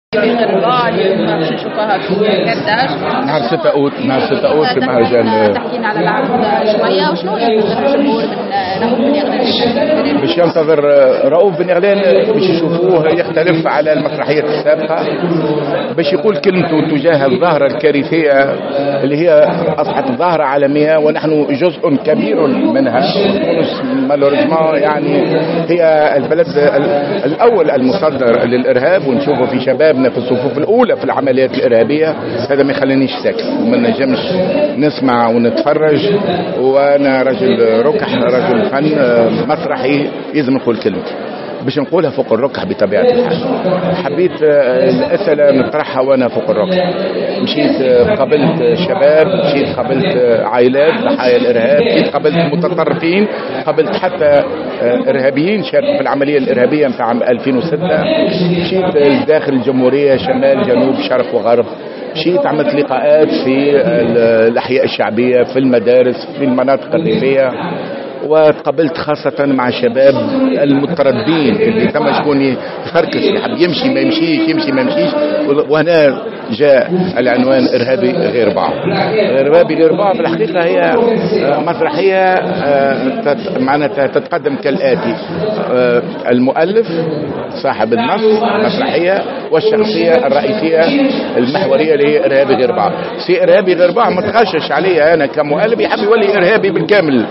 بغرباء اليوم باش نشوفوها في كرداج. نهار 6 أوت في مهرجان. تحكينا على العرض شويه وشنو ينتظر الجمهور من رؤوف بن يغلان؟ باش ينتظر رؤوف بن يغلان باش يشوفوه يختلف على المسرحيات السابقه، باش يقول كلمته تجاه الظاهره الكارثيه اللي هي اصبحت ظاهره عالميه ونحن جزء كبير منها. تونس مالوريزمون يعني هي البلد الاول المصدر للارهاب، ونشوفه في شبابنا في الصفوف الاولى في العمليات الارهابيه. هذا ما يخلينيش ساكت وما نجمش نسمع ونتفرج، وانا رجل ركح رجل فن مسرحي لازم نقول كلمتي باش نقولها فوق الركح بطبيعه الحال. حبيت الاسئله نطرحها وانا فوق الركح. مشيت قابلت شباب، مشيت قابلت عائلات ضحايا الارهاب، مشيت قابلت متطرفين، قابلت حتى ارهابيين شاركوا في العمليه الارهابيه نتاع عام 2006. مشيت داخل الجمهوريه شمال جنوب شرق وغرب، مشيت عملت لقاءات في الاحياء الشعبيه في المدارس في المناطق الريفيه، وتقابلت خاصة مع شباب المتردين اللي ثم شكون يفركش يحب يمشي ما يمشيش يمشي ما يمشيش. وهنا جاء العنوان إرهابي غير بعض. إرهابي غير بعض في الحقيقة هي مسرحية معناتها تتقدم كالآتي: المؤلف صاحب النص مسرحية، والشخصية الرئيسية المحورية اللي هي إرهابي غير بعض. سي إرهابي غير بعض ما تغشش عليه أنا كمؤلف يحب يولي إرهابي بالكامل،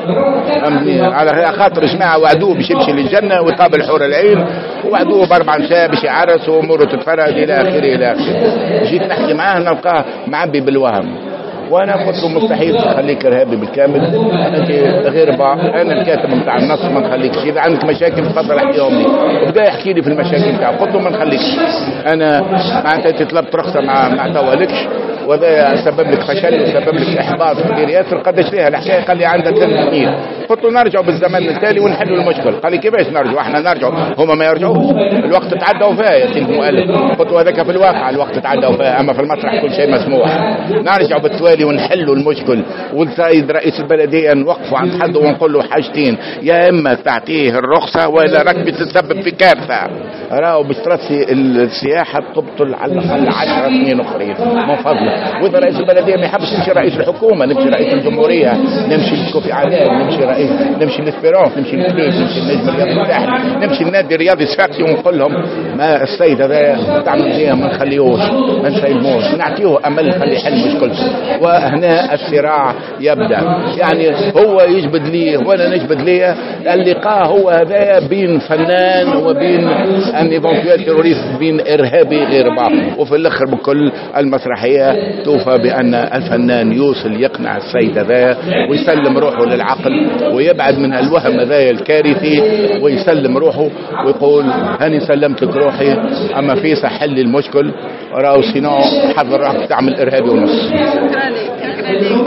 على خاطر جماعة وعدوه باش يمشي للجنة ويقابل حور العين، وعدوه ب4 نساء باش يعرس واموره تتفرج إلى آخره إلى آخره. جيت نحكي معاه نلقاه معبي بالوهم، وانا قلت له مستحيل تخليك ارهابي بالكامل، انت غير بعض، انا الكاتب نتاع النص ما نخليكش، اذا عندك مشاكل تفضل احكيهم لي. وبدا يحكي لي في المشاكل نتاعو، قلت له ما نخليكش، انا معناتها انت طلبت رخصه ما عطاوهالكش، وهذا سبب لك فشل وسبب لك احباط كبير ياسر. قداش ليها الحكايه؟ قال لي عندها 3 سنين. قلت له نرجعوا بالزمن التالي ونحلوا المشكل. قال لي كيفاش نرجعوا؟ احنا نرجعوا هما ما يرجعوش، الوقت تعدى وفاه يا سيدي المؤلف. قلت له هذاك في الواقع الوقت تعدى وفاه، اما في المسرح كل شيء مسموح. نرجعوا بالتوالي ونحلوا المشكل. والسيد رئيس البلديه نوقفوا عند حد ونقول له حاجتين: يا اما تعطيه الرخصه ولا راك بتتسبب في كارثه. راهو باش ترسي السياحه تبطل على الاقل 10 سنين اخرين من فضلك. واذا رئيس البلديه ما يحبش نمشي رئيس الحكومه، نمشي رئيس الجمهوريه، نمشي لكوفي عنان، نمشي رئيس، نمشي للاسبيرونس، نمشي للكليب، نمشي للنجم الرياضي الساحلي، نمشي للنادي الرياضي الصفاقسي ونقول لهم ما السيد هذا تاع المزيه ما نخليهوش، ما نسيبوش، نعطيه امل نخليه يحل مشكلته. وهنا الصراع يبدا، يعني هو يجبد ليه وانا نجبد ليه. اللقاء هو هذا بين فنان وبين ان ايفونتوال تيروريست، بين ارهابي غير بعض. وفي الاخر بكل المسرحيه توفى بان الفنان يوصل يقنع السيد هذا ويسلم روحه للعقل ويبعد من الوهم هذا الكارثي ويسلم روحه ويقول هاني سلمت لك روحي، اما في حل المشكل راهو سينو حضر راح تعمل ارهابي ونص. شكرا لك.